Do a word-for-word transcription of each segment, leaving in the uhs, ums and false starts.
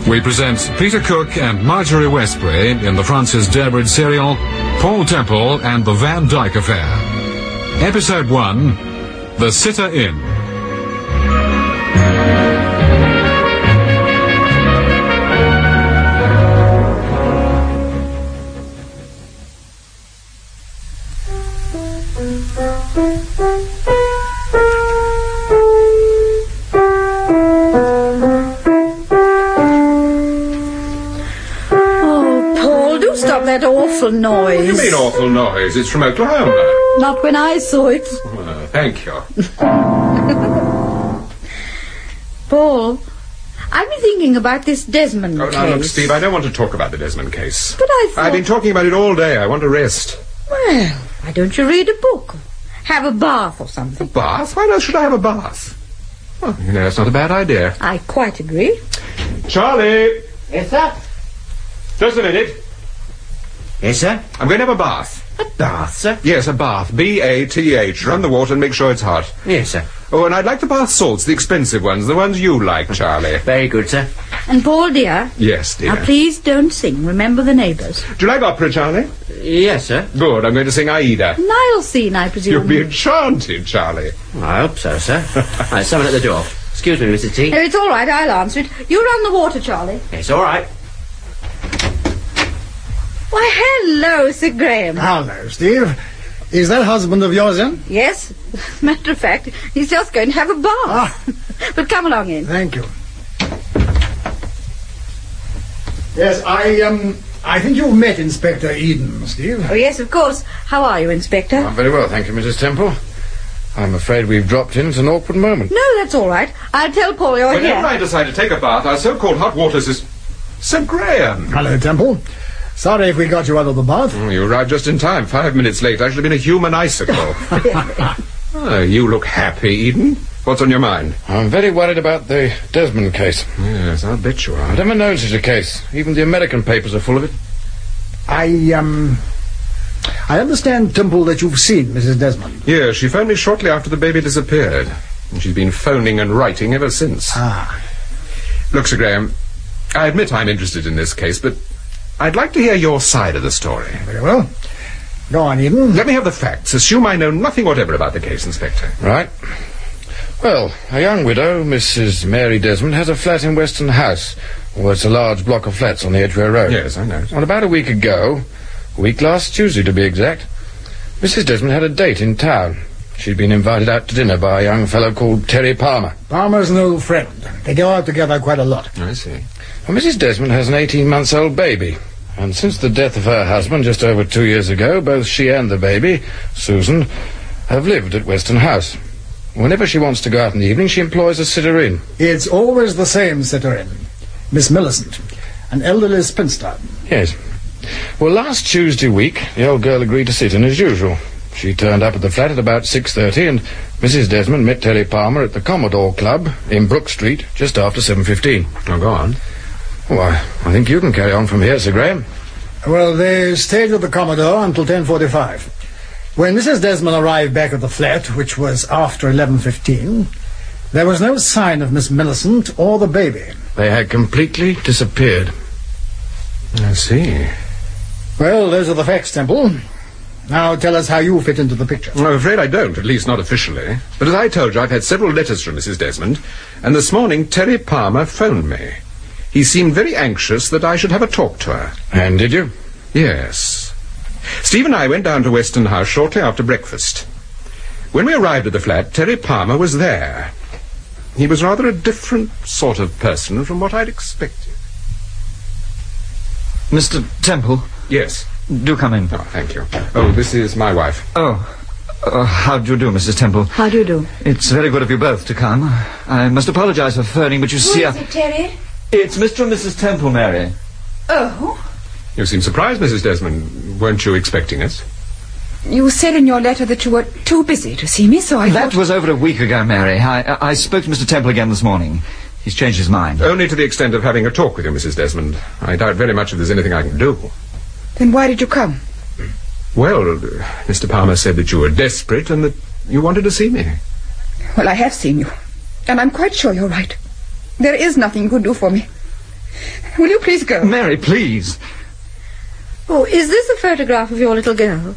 We present Peter Cook and Marjorie Westbury in the Francis Durbridge serial Paul Temple and the Van Dyke Affair. Episode one, The Sitter Inn. That awful noise. What do you mean awful noise? It's from Oklahoma. Not when I saw it. Well, thank you. Paul, I've been thinking about this Desmond oh, case. now look, Steve, I don't want to talk about the Desmond case. But I thought... I've been talking about it all day. I want to rest. Well, why don't you read a book? Have a bath or something. A bath? Why not should I have a bath? Well, you know, it's not a bad idea. I quite agree. Charlie! Yes, sir? Just a minute. Yes, sir? I'm going to have a bath. A bath, sir? Yes, a bath. B A T H. Run the water and make sure it's hot. Yes, sir. Oh, and I'd like the bath salts, the expensive ones, the ones you like, Charlie. Very good, sir. And Paul, dear. Yes, dear. Now, please don't sing. Remember the neighbours. Do you like opera, Charlie? Yes, sir. Good. I'm going to sing Aida. Nile scene, I presume. You'll be enchanted, Charlie. I hope so, sir. Right, someone at the door. Excuse me, Missus T. Oh, it's all right. I'll answer it. You run the water, Charlie. It's all right. Why, hello, Sir Graham. Hello, Steve. Is that husband of yours in? Yes. Matter of fact, he's just going to have a bath. Ah. But come along in. Thank you. Yes, I, um, I think you've met Inspector Eden, Steve. Oh, yes, of course. How are you, Inspector? Oh, very well, thank you, Missus Temple. I'm afraid we've dropped in at an awkward moment. No, that's all right. I'll tell Paul you're Whenever here. I decide to take a bath, our so-called hot waters is... Sir Graham! Hello, Temple. Sorry if we got you out of the bath. Oh, you arrived just in time. Five minutes late, I should have been a human icicle. Oh, you look happy, Eden. What's on your mind? I'm very worried about the Desmond case. Yes, I'll bet you are. I've never known such a case. Even the American papers are full of it. I, um... I understand, Temple, that you've seen Missus Desmond. Yes, she phoned me shortly after the baby disappeared. And she's been phoning and writing ever since. Ah. Look, Sir Graham, I admit I'm interested in this case, but I'd like to hear your side of the story. Very well. Go on, Eden. Let me have the facts. Assume I know nothing whatever about the case, Inspector. Right. Well, a young widow, Missus Mary Desmond, has a flat in Weston House. Well, it's a large block of flats on the Edgware Road. Yes, I know. Well, about a week ago, a week last Tuesday to be exact, Missus Desmond had a date in town. She'd been invited out to dinner by a young fellow called Terry Palmer. Palmer's an old friend. They go out together quite a lot. I see. Well, Missus Desmond has an eighteen-month-old baby. And since the death of her husband just over two years ago, both she and the baby, Susan, have lived at Weston House. Whenever she wants to go out in the evening, she employs a sitter-in. It's always the same sitter-in. Miss Millicent, an elderly spinster. Yes. Well, last Tuesday week, the old girl agreed to sit in as usual. She turned up at the flat at about six thirty, and Missus Desmond met Terry Palmer at the Commodore Club in Brook Street just after seven fifteen. Oh, go on. Why, I think you can carry on from here, Sir Graham. Well, they stayed at the Commodore until ten forty-five. When Missus Desmond arrived back at the flat, which was after eleven fifteen, there was no sign of Miss Millicent or the baby. They had completely disappeared. I see. Well, those are the facts, Temple. Now tell us how you fit into the picture. I'm afraid I don't, at least not officially. But as I told you, I've had several letters from Missus Desmond, and this morning Terry Palmer phoned me. He seemed very anxious that I should have a talk to her. And did you? Yes. Steve and I went down to Weston House shortly after breakfast. When we arrived at the flat, Terry Palmer was there. He was rather a different sort of person from what I'd expected. Mister Temple? Yes. Do come in. Oh, thank you. Oh, this is my wife. Oh. Uh, how do you do, Missus Temple? How do you do? It's very good of you both to come. I must apologize for phoning, but you Who see... is I... it, Terry? It's Mister and Missus Temple, Mary. Oh? You seem surprised, Missus Desmond. Weren't you expecting us? You said in your letter that you were too busy to see me, so I That thought... was over a week ago, Mary. I, I, I spoke to Mister Temple again this morning. He's changed his mind. Only to the extent of having a talk with you, Missus Desmond. I doubt very much if there's anything I can do. Then why did you come? Well, uh, Mister Palmer said that you were desperate and that you wanted to see me. Well, I have seen you. And I'm quite sure you're right. There is nothing you could do for me. Will you please go? Mary, please. Oh, is this a photograph of your little girl?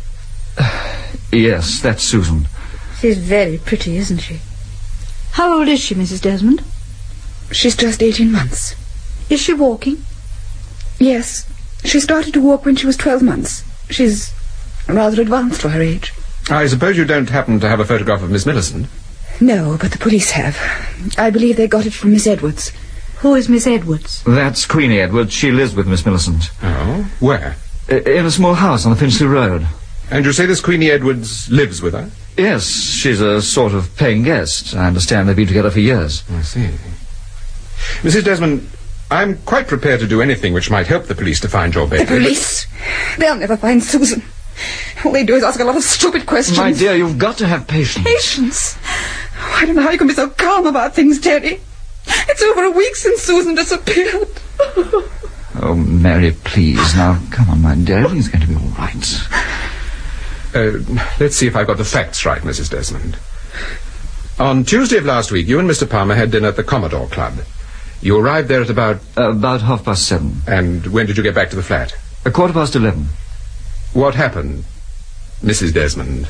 Yes, that's Susan. She's very pretty, isn't she? How old is she, Missus Desmond? She's just eighteen months. Is she walking? Yes. She started to walk when she was twelve months. She's rather advanced for her age. I suppose you don't happen to have a photograph of Miss Millicent? No, but the police have. I believe they got it from Miss Edwards. Who is Miss Edwards? That's Queenie Edwards. She lives with Miss Millicent. Oh, where? I- in a small house on the Finchley Road. And you say this Queenie Edwards lives with her? Yes, she's a sort of paying guest. I understand they've been together for years. I see. Missus Desmond, I'm quite prepared to do anything which might help the police to find your baby. The police? They'll never find Susan. All they do is ask a lot of stupid questions. My dear, you've got to have patience. Patience? Oh, I don't know how you can be so calm about things, Terry. It's over a week since Susan disappeared. Oh, Mary, please. Now, come on, my dear. Everything's going to be all right. Uh, let's see if I've got the facts right, Missus Desmond. On Tuesday of last week, you and Mister Palmer had dinner at the Commodore Club. You arrived there at about... Uh, about half past seven. And when did you get back to the flat? A quarter past eleven. What happened, Missus Desmond?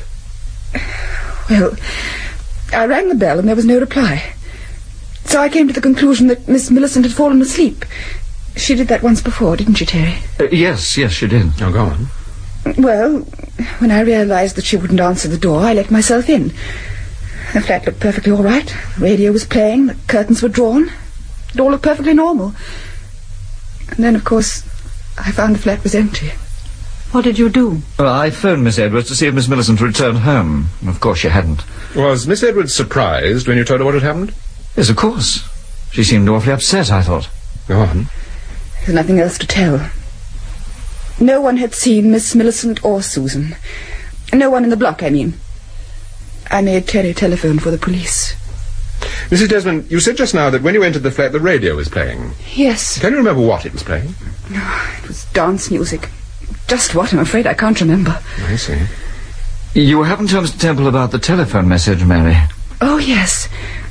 Well, I rang the bell and there was no reply. So I came to the conclusion that Miss Millicent had fallen asleep. She did that once before, didn't she, Terry? Uh, yes, yes, she did. Oh, go on. Well, when I realized that she wouldn't answer the door, I let myself in. The flat looked perfectly all right. The radio was playing, the curtains were drawn. It all looked perfectly normal. And then, of course, I found the flat was empty. What did you do? Well, I phoned Miss Edwards to see if Miss Millicent returned home. Of course she hadn't. Was Miss Edwards surprised when you told her what had happened? Yes, of course. She seemed awfully upset, I thought. Go on. There's nothing else to tell. No one had seen Miss Millicent or Susan. No one in the block, I mean. I made Terry telephone for the police. Missus Desmond, you said just now that when you entered the flat, the radio was playing. Yes. Can you remember what it was playing? Oh, it was dance music. Just what, I'm afraid I can't remember. I see. You haven't told Mister Temple about the telephone message, Mary? Oh, yes.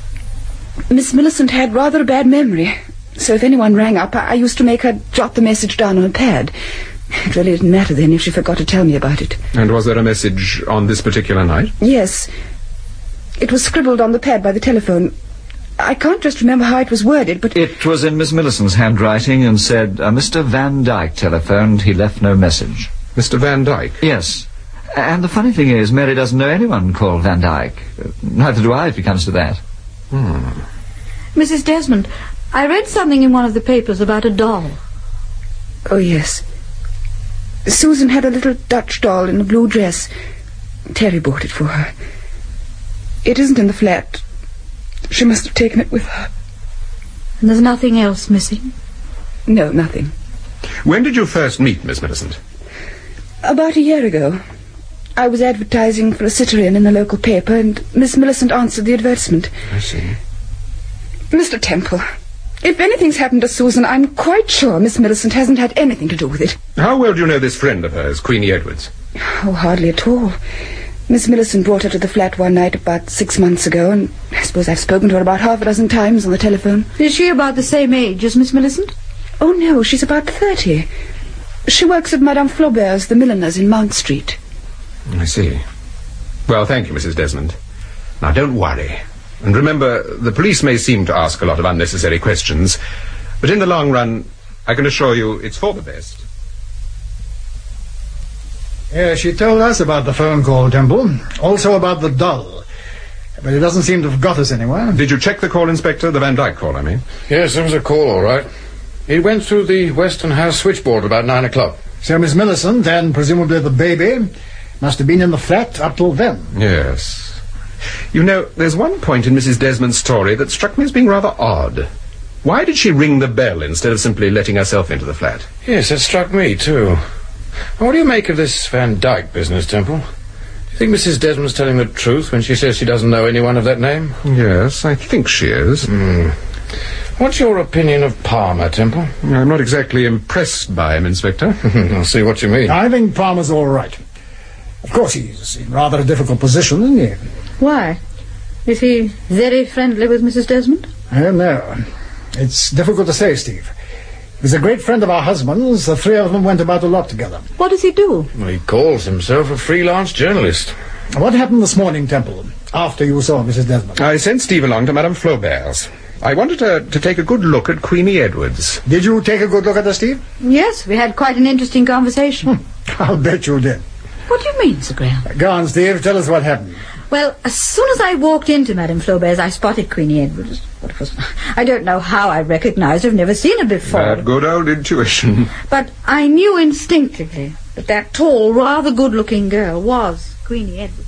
Miss Millicent had rather a bad memory. So if anyone rang up, I, I used to make her jot the message down on a pad. It really didn't matter then if she forgot to tell me about it. And was there a message on this particular night? Yes. It was scribbled on the pad by the telephone. I can't just remember how it was worded, but... It was in Miss Millicent's handwriting and said, uh, Mister Van Dyke telephoned, he left no message. Mister Van Dyke? Yes. And the funny thing is, Mary doesn't know anyone called Van Dyke. Uh, neither do I, if it comes to that. Hmm. Missus Desmond, I read something in one of the papers about a doll. Oh, yes. Susan had a little Dutch doll in a blue dress. Terry bought it for her. It isn't in the flat. She must have taken it with her. And there's nothing else missing? No, nothing. When did you first meet Miss Millicent? About a year ago. I was advertising for a sitter-in in the local paper, and Miss Millicent answered the advertisement. I see. Mister Temple, if anything's happened to Susan, I'm quite sure Miss Millicent hasn't had anything to do with it. How well do you know this friend of hers, Queenie Edwards? Oh, hardly at all. Miss Millicent brought her to the flat one night about six months ago, and I suppose I've spoken to her about half a dozen times on the telephone. Is she about the same age as Miss Millicent? Oh, no, she's about thirty. She works at Madame Flaubert's, the milliners in Mount Street. I see. Well, thank you, Missus Desmond. Now, don't worry. And remember, the police may seem to ask a lot of unnecessary questions, but in the long run, I can assure you it's for the best. Yeah, she told us about the phone call, Temple. Also about the doll. But it doesn't seem to have got us anywhere. Did you check the call, Inspector? The Van Dyke call, I mean. Yes, there was a call, all right. It went through the Western House switchboard about nine o'clock. So Miss Millicent, and presumably the baby, must have been in the flat up till then. Yes. You know, there's one point in Missus Desmond's story that struck me as being rather odd. Why did she ring the bell instead of simply letting herself into the flat? Yes, it struck me, too. What do you make of this Van Dyke business, Temple? Do you think Missus Desmond's telling the truth when she says she doesn't know anyone of that name? Yes, I think she is. Hmm. What's your opinion of Palmer, Temple? I'm not exactly impressed by him, Inspector. I'll see what you mean. I think Palmer's all right. Of course, he's in rather a difficult position, isn't he? Why? Is he very friendly with Missus Desmond? I don't know. It's difficult to say, Steve. He's a great friend of our husband's. The three of them went about a lot together. What does he do? Well, he calls himself a freelance journalist. What happened this morning, Temple, after you saw Missus Desmond? I sent Steve along to Madame Flaubert's. I wanted her to take a good look at Queenie Edwards. Did you take a good look at her, Steve? Yes, we had quite an interesting conversation. Hmm. I'll bet you did. What do you mean, Sir Graham? Go on, Steve. Tell us what happened. Well, as soon as I walked into Madame Flaubert's, I spotted Queenie Edwards. What was, I don't know how I recognized her. I've never seen her before. That good old intuition. But I knew instinctively that that tall, rather good-looking girl was Queenie Edwards.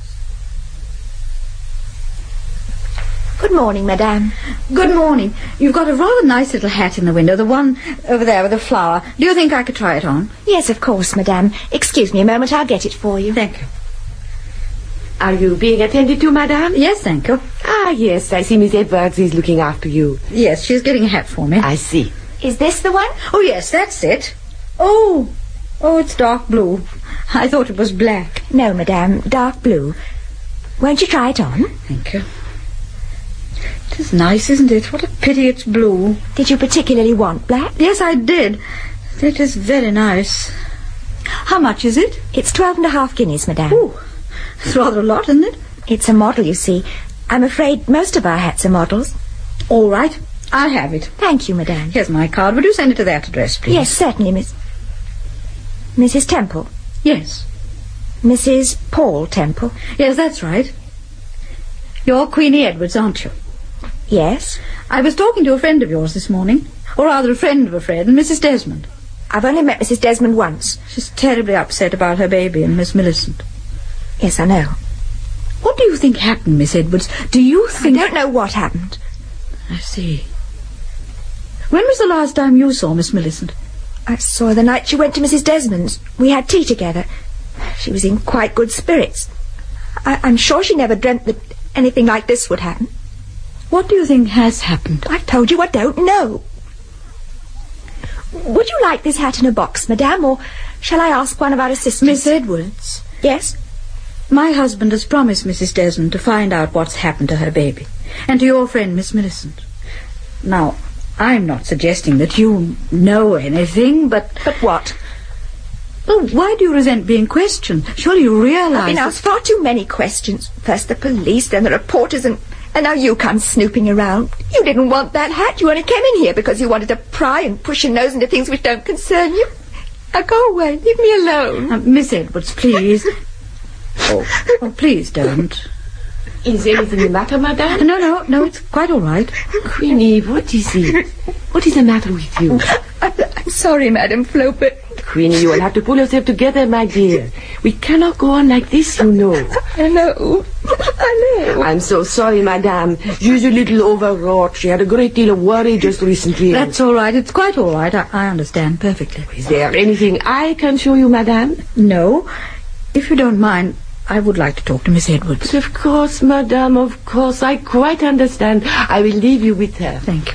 Good morning, Madame. Good morning. You've got a rather nice little hat in the window, the one over there with the flower. Do you think I could try it on? Yes, of course, Madame. Excuse me a moment, I'll get it for you. Thank you. Are you being attended to, Madame? Yes, thank you. Ah, yes, I see Miss Edwards is looking after you. Yes, she's getting a hat for me. I see. Is this the one? Oh, yes, that's it. Oh, oh, it's dark blue. I thought it was black. No, Madame, dark blue. Won't you try it on? Thank you. It is nice, isn't it? What a pity it's blue. Did you particularly want black? Yes, I did. It is very nice. How much is it? It's twelve and a half guineas, Madame. Ooh, it's rather a lot, isn't it? It's a model, you see. I'm afraid most of our hats are models. All right, I'll have it. Thank you, Madame. Here's my card. Would you send it to that address, please? Yes, certainly, Miss... Missus Temple? Yes. Missus Paul Temple? Yes, that's right. You're Queenie Edwards, aren't you? Yes. I was talking to a friend of yours this morning. Or rather, a friend of a friend, Missus Desmond. I've only met Missus Desmond once. She's terribly upset about her baby and Miss Millicent. Yes, I know. What do you think happened, Miss Edwards? Do you think... I don't know what happened. I see. When was the last time you saw Miss Millicent? I saw her the night she went to Missus Desmond's. We had tea together. She was in quite good spirits. I- I'm sure she never dreamt that anything like this would happen. What do you think has happened? I've told you I don't know. Would you like this hat in a box, Madame, or shall I ask one of our assistants? Miss Edwards? Yes? My husband has promised Missus Desmond to find out what's happened to her baby, and to your friend, Miss Millicent. Now, I'm not suggesting that you know anything, but... But what? Well, why do you resent being questioned? Surely you realise... I've been asked far too many questions. First the police, then the reporters, and... And now you come snooping around. You didn't want that hat. You only came in here because you wanted to pry and push your nose into things which don't concern you. Now go away. Leave me alone. Uh, Miss Edwards, please. oh, oh, please don't. Is anything the matter, Madame? No, no, no, it's quite all right. Queenie, what is it? What is the matter with you? I'm, I'm sorry, Madame Flaubert. Queenie, you will have to pull yourself together, my dear. We cannot go on like this, you know. I know. I know. I'm so sorry, Madame. She's a little overwrought. She had a great deal of worry just recently. That's all right. It's quite all right. I, I understand perfectly. Is there anything I can show you, Madame? No. If you don't mind, I would like to talk to Miss Edwards. But of course, Madame, of course. I quite understand. I will leave you with her. Thank you.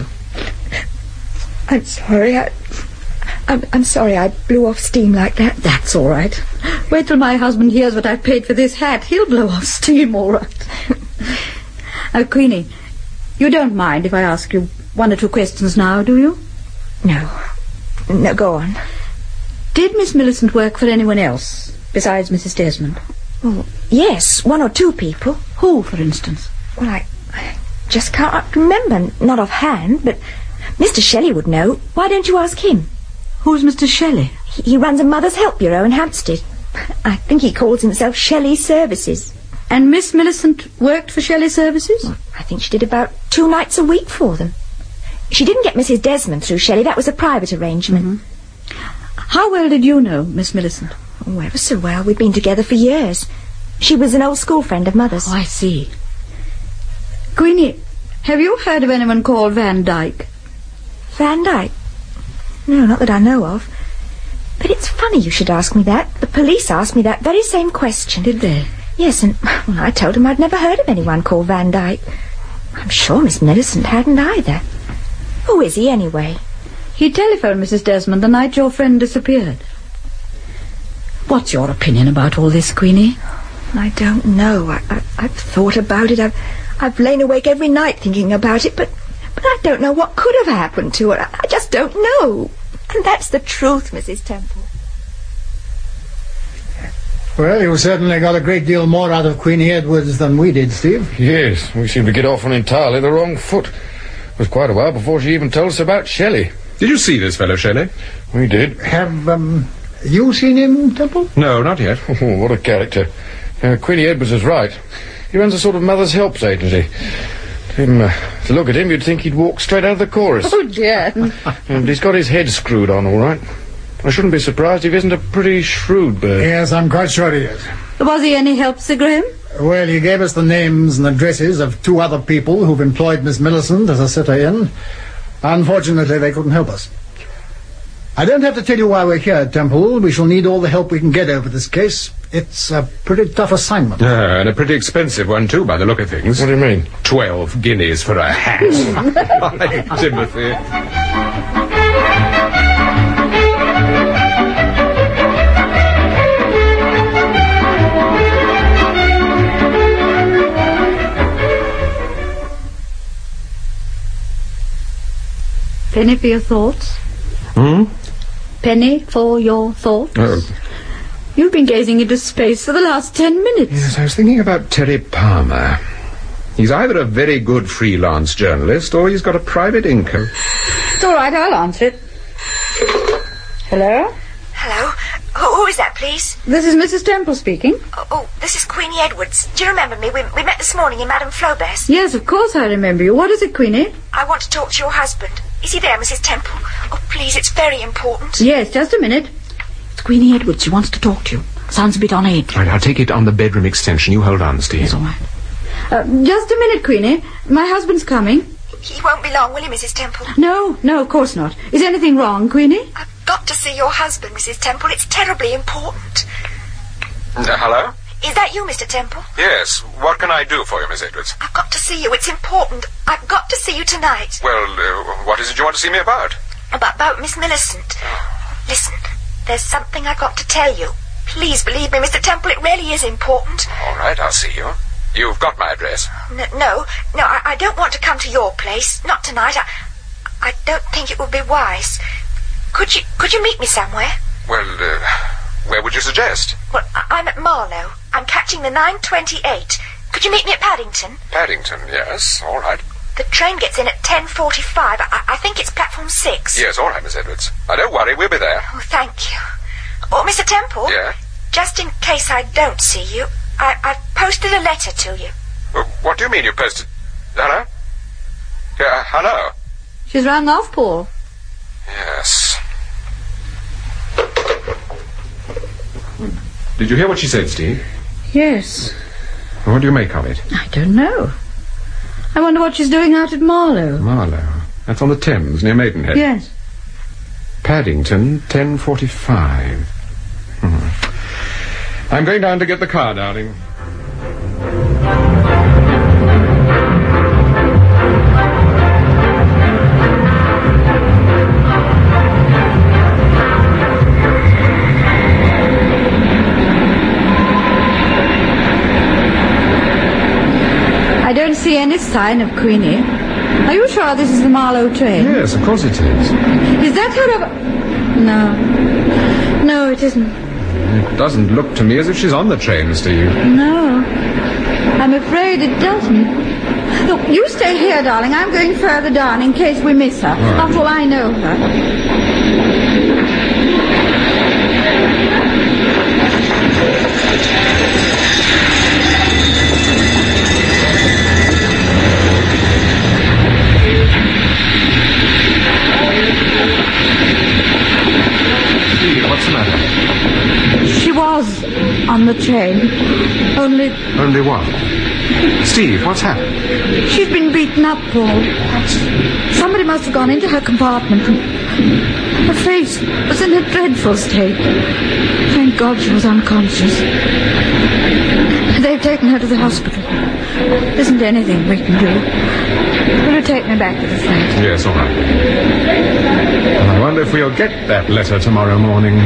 I'm sorry. I... I'm, I'm sorry I blew off steam like that. That's all right. Wait till my husband hears what I've paid for this hat. He'll blow off steam, all right. uh, Queenie, you don't mind if I ask you one or two questions now, do you? No. No, go on. Did Miss Millicent work for anyone else besides Missus Desmond? Oh, yes, one or two people. Who, for instance? Well, I, I just can't remember, not offhand, but Mister Shelley would know. Why don't you ask him? Who's Mister Shelley? He, he runs a Mother's Help Bureau in Hampstead. I think he calls himself Shelley Services. And Miss Millicent worked for Shelley Services? Well, I think she did about two nights a week for them. She didn't get Missus Desmond through Shelley. That was a private arrangement. Mm-hmm. How well did you know Miss Millicent? Oh, ever so well. We'd been together for years. She was an old school friend of Mother's. Oh, I see. Queenie, have you heard of anyone called Van Dyke? Van Dyke? No, not that I know of. But it's funny you should ask me that. The police asked me that very same question. Did they? Yes, and well, I told them I'd never heard of anyone called Van Dyke. I'm sure Miss Millicent hadn't either. Who is he, anyway? He telephoned Missus Desmond the night your friend disappeared. What's your opinion about all this, Queenie? I don't know. I, I, I've thought about it. I've, I've lain awake every night thinking about it, but, but I don't know what could have happened to her. I, I just don't know. And that's the truth, Missus Temple. Well, you certainly got a great deal more out of Queenie Edwards than we did, Steve. Yes, we seemed to get off on entirely the wrong foot. It was quite a while before she even told us about Shelley. Did you see this fellow, Shelley? We did. Have, um, you seen him, Temple? No, not yet. Oh, what a character. Uh, Queenie Edwards is right. He runs a sort of mother's helps agency. Him, uh, to look at him, you'd think he'd walk straight out of the chorus. Oh, dear. And he's got his head screwed on, all right. I shouldn't be surprised if he isn't a pretty shrewd bird. Yes, I'm quite sure he is. Was he any help, Sir Graham? Well, he gave us the names and addresses of two other people who've employed Miss Millicent as a sitter-in. Unfortunately, they couldn't help us. I don't have to tell you why we're here, Temple. We shall need all the help we can get over this case. It's a pretty tough assignment. Uh, and a pretty expensive one, too, by the look of things. What do you mean? Twelve guineas for a hat. By Timothy. Penny for your thoughts? Hmm? Penny for your thoughts? Oh. You've been gazing into space for the last ten minutes. Yes, I was thinking about Terry Palmer. He's either a very good freelance journalist or he's got a private income. It's all right, I'll answer it. Hello? Hello? Who, who is that, please? This is Missus Temple speaking. Oh, oh, this is Queenie Edwards. Do you remember me? We, we met this morning in Madame Flaubert's. Yes, of course I remember you. What is it, Queenie? I want to talk to your husband. Is he there, Missus Temple? Oh, please, it's very important. Yes, just a minute. It's Queenie Edwards. She wants to talk to you. Sounds a bit on edge. Right, I'll take it on the bedroom extension. You hold on, Steve. Yes, all right. Uh, just a minute, Queenie. My husband's coming. He won't be long, will he, Missus Temple? No, no, of course not. Is anything wrong, Queenie? I've got to see your husband, Missus Temple. It's terribly important. Uh, hello? Is that you, Mister Temple? Yes. What can I do for you, Miss Edwards? I've got to see you. It's important. I've got to see you tonight. Well, uh, what is it you want to see me about? About, about Miss Millicent. Listen, there's something I've got to tell you. Please believe me, Mister Temple, it really is important. All right, I'll see you. You've got my address. N- no, no, I, I don't want to come to your place. Not tonight. I, I don't think it would be wise. Could you, could you meet me somewhere? Well, uh, where would you suggest? Well, I, I'm at Marlow. I'm catching the nine twenty-eight. Could you meet me at Paddington? Paddington, yes, all right. The train gets in at ten forty-five. I, I think it's platform six. Yes, all right, Miss Edwards. Uh, don't worry, we'll be there. Oh, thank you. Oh, Mister Temple? Yeah? Just in case I don't see you, I, I've posted a letter to you. Well, what do you mean you posted... Hello? Yeah, hello? She's rang off, Paul. Yes. Did you hear what she said, Steve? Yes. What do you make of it? I don't know. I wonder what she's doing out at Marlow. Marlow. That's on the Thames, near Maidenhead. Yes. Paddington, ten forty-five. Hmm. I'm going down to get the car, darling. I don't see any sign of Queenie. Are you sure this is the Marlow train? Yes, of course it is. Is that her... Ab- no. No, it isn't. It doesn't look to me as if she's on the train, Steve. No. I'm afraid it doesn't. Look, you stay here, darling. I'm going further down in case we miss her. All right. After all, I know her. What's the matter? She was on the train. Only Only what? Steve, what's happened? she's been beaten up, Paul. Somebody must have gone into her compartment. Her face was in a dreadful state. Thank God she was unconscious. They've taken her to the hospital. There isn't anything we can do. Will you take me back to the flat? Yes, all right. Well, I wonder if we'll get that letter tomorrow morning.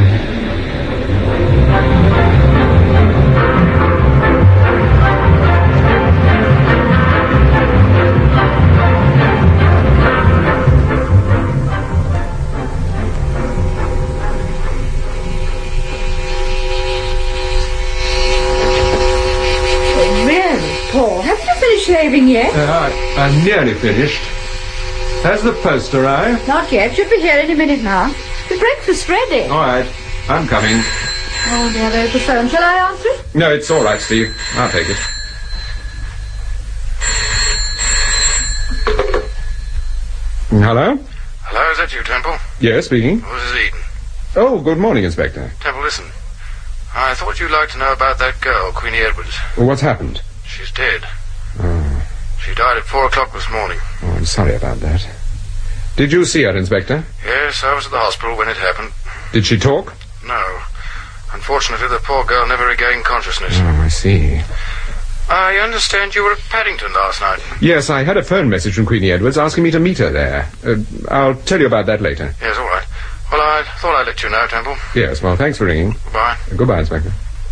anything yet? Uh, I, I'm nearly finished. Has the post arrived? Not yet. Should be here any minute now. The breakfast's ready. All right. I'm coming. Oh, dear, there's the phone. Shall I answer it? No, it's all right, Steve. I'll take it. Hello? Hello, is that you, Temple? Yes, speaking. This is Eden. Oh, good morning, Inspector. Temple, listen. I thought you'd like to know about that girl, Queenie Edwards. Well, what's happened? She's dead. Oh. She died at four o'clock this morning. Oh, I'm sorry about that. Did you see her, Inspector? Yes, I was at the hospital when it happened. Did she talk? No. Unfortunately, the poor girl never regained consciousness. Oh, I see. I understand you were at Paddington last night. Yes, I had a phone message from Queenie Edwards asking me to meet her there. Uh, I'll tell you about that later. Yes, all right. Well, I thought I'd let you know, Temple. Yes, well, thanks for ringing. Goodbye. Uh, goodbye, Inspector.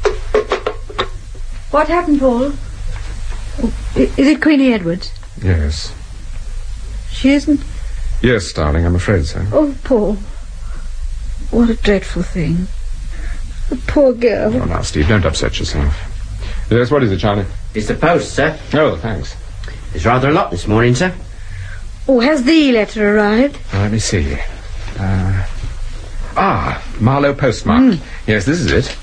What happened, Paul? Oh, i- is it Queenie Edwards? Yes. She isn't? Yes, darling, I'm afraid so. Oh, Paul. What a dreadful thing. The poor girl. Oh, now, Steve, don't upset yourself. Yes, what is it, Charlie? It's the post, sir. Oh, thanks. There's rather a lot this morning, sir. Oh, has the letter arrived? Well, let me see. Uh, ah, Marlow postmark. Mm. Yes, this is it.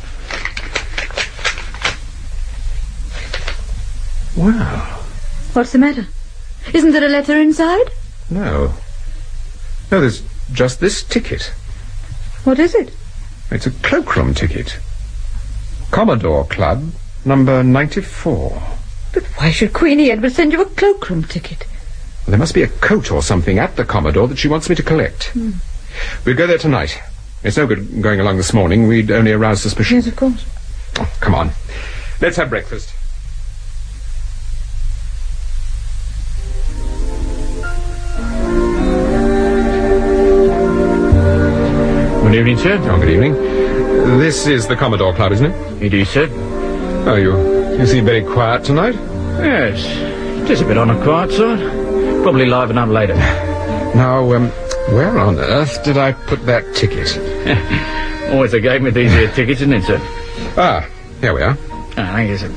Wow. What's the matter? Isn't there a letter inside? No. No, there's just this ticket. What is it? It's a cloakroom ticket. Commodore Club, number ninety-four. But why should Queenie Edwards send you a cloakroom ticket? Well, there must be a coat or something at the Commodore that she wants me to collect. Hmm. We'll go there tonight. It's no good going along this morning. We'd only arouse suspicion. Yes, of course. Oh, come on. Let's have breakfast. Good evening, sir. Oh, good evening. This is the Commodore Club, isn't it? It is, sir. Oh, you, you seem very quiet tonight. Yes. Just a bit on the quiet side. Probably liven up later. Now, um, where on earth did I put that ticket? Always they gave me these here tickets, isn't it, sir? Ah, here we are. Ah, thank you, sir.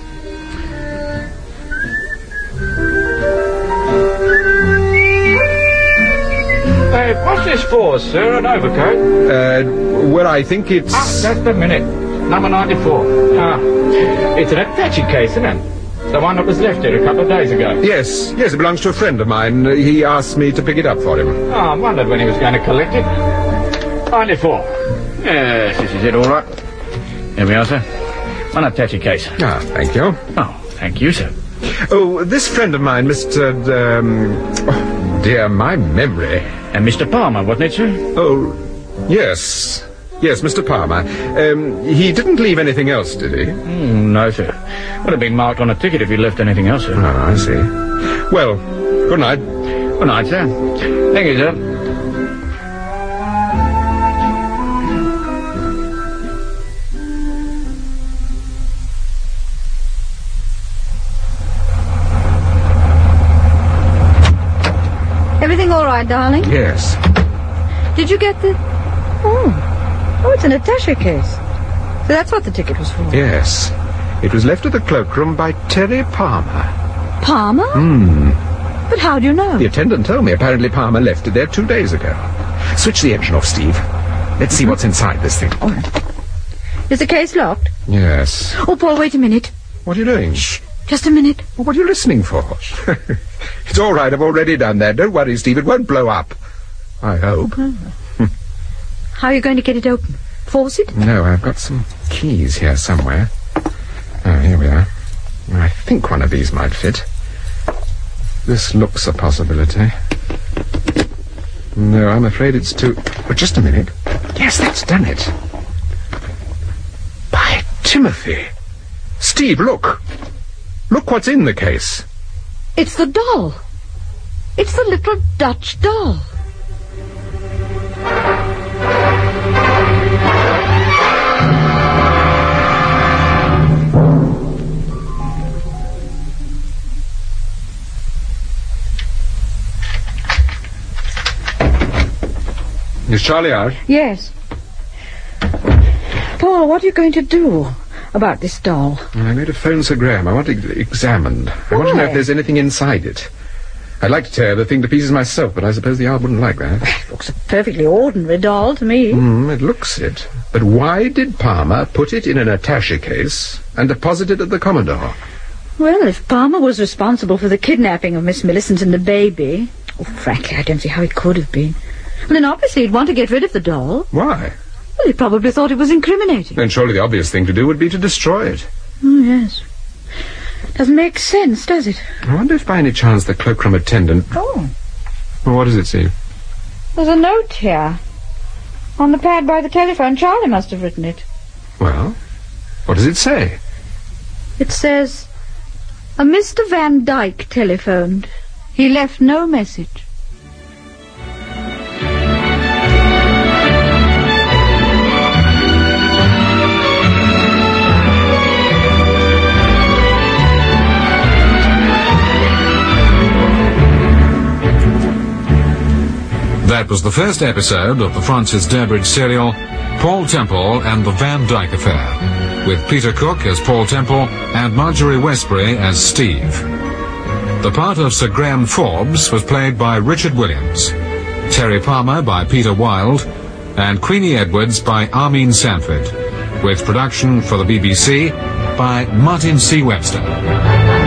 Hey, what's this for, sir? An overcoat? Uh, well, I think it's... Ah, just a minute. Number ninety-four. Ah, it's an attache case, isn't it? The one that was left here a couple of days ago. Yes, yes, it belongs to a friend of mine. Uh, He asked me to pick it up for him. Oh, I wondered when he was going to collect it. ninety-four. Yes, this is it, all right. Here we are, sir. One attache case. Ah, thank you. Oh, thank you, sir. Oh, this friend of mine, Mister D- um... Oh, dear, my memory. And Mister Palmer, wasn't it, sir? Oh, yes. Yes, Mister Palmer. Um, he didn't leave anything else, did he? Mm, no, sir. Would have been marked on a ticket if he left anything else, sir. Oh, I see. Well, good night. Good night, sir. Thank you, sir. Everything all right, darling? Yes. Did you get the... Oh. Oh, it's an attache case. So that's what the ticket was for. Yes. It was left at the cloakroom by Terry Palmer. Palmer? Hmm. But how do you know? The attendant told me apparently Palmer left it there two days ago. Switch the engine off, Steve. Let's see what's inside this thing. All right. Is the case locked? Yes. Oh, Paul, wait a minute. What are you doing? Shh. Just a minute. Well, what are you listening for? It's all right, I've already done that. Don't worry, Steve, it won't blow up. I hope. Oh. How are you going to get it open? Force it? No, I've got some keys here somewhere. Oh, here we are. I think one of these might fit. This looks a possibility. No, I'm afraid it's too... But just a minute. Yes, that's done it. By Timothy. Steve, look. Look what's in the case. It's the doll. It's the little Dutch doll. Is Charlie out? Yes. Paul, what are you going to do? about this doll. I'm going to phone Sir Graham. I want it examined. I want to know if there's anything inside it. I'd like to tear the thing to pieces myself, but I suppose the Yard wouldn't like that. It looks a perfectly ordinary doll to me. Mm, it looks it. But why did Palmer put it in an attaché case and deposit it at the Commodore? Well, if Palmer was responsible for the kidnapping of Miss Millicent and the baby... Oh, frankly, I don't see how it could have been. Well, then obviously he'd want to get rid of the doll. Why? Well, he probably thought it was incriminating. Then surely the obvious thing to do would be to destroy it. Oh, yes. Doesn't make sense, does it? I wonder if by any chance the cloakroom attendant... Oh. Well, what does it say? There's a note here. On the pad by the telephone. Charlie must have written it. Well, what does it say? It says, a Mister Van Dyke telephoned. He left no message. That was the first episode of the Francis Durbridge serial, Paul Temple and the Van Dyke Affair, with Peter Cook as Paul Temple and Marjorie Westbury as Steve. The part of Sir Graham Forbes was played by Richard Williams, Terry Palmer by Peter Wilde, and Queenie Edwards by Armine Sanford, with production for the B B C by Martin C. Webster.